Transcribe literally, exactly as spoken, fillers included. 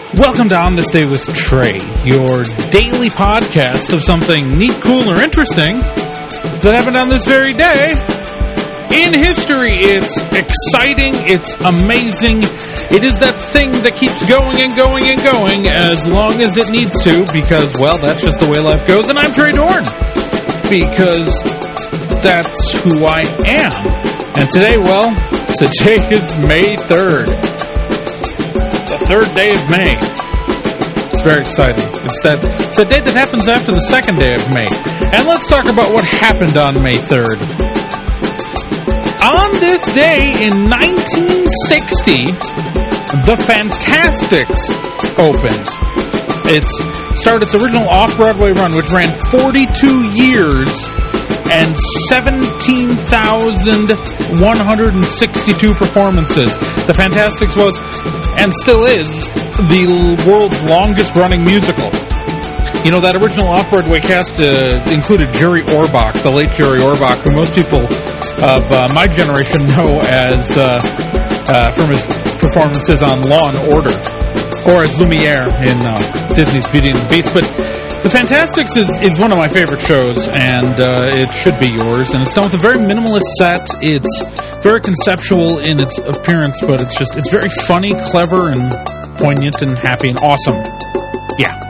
Welcome to On This Day with Trey, your daily podcast of something neat, cool, or interesting that happened on this very day in history. It's exciting, it's amazing, it is that thing that keeps going and going and going as long as it needs to, because, well, that's just the way life goes, and I'm Trey Dorn, because that's who I am. And today, well, today is May third. Third day of May. It's very exciting. It's that it's a day that happens after the second day of May. And let's talk about what happened on May third. On this day in nineteen sixty, The Fantastics opened. It started its original off-Broadway run, which ran forty-two years and seventeen thousand one hundred sixty-two performances. The Fantastics was, and still is, the world's longest-running musical. You know, that original off-Broadway cast uh, included Jerry Orbach, the late Jerry Orbach, who most people of uh, my generation know as uh, uh, from his performances on Law and Order, or as Lumiere in uh, Disney's Beauty and the Beast. But The Fantastics is, is one of my favorite shows, and uh, it should be yours. And it's done with a very minimalist set. It's very conceptual in its appearance, but it's just, it's very funny, clever, and poignant, and happy, and awesome. Yeah.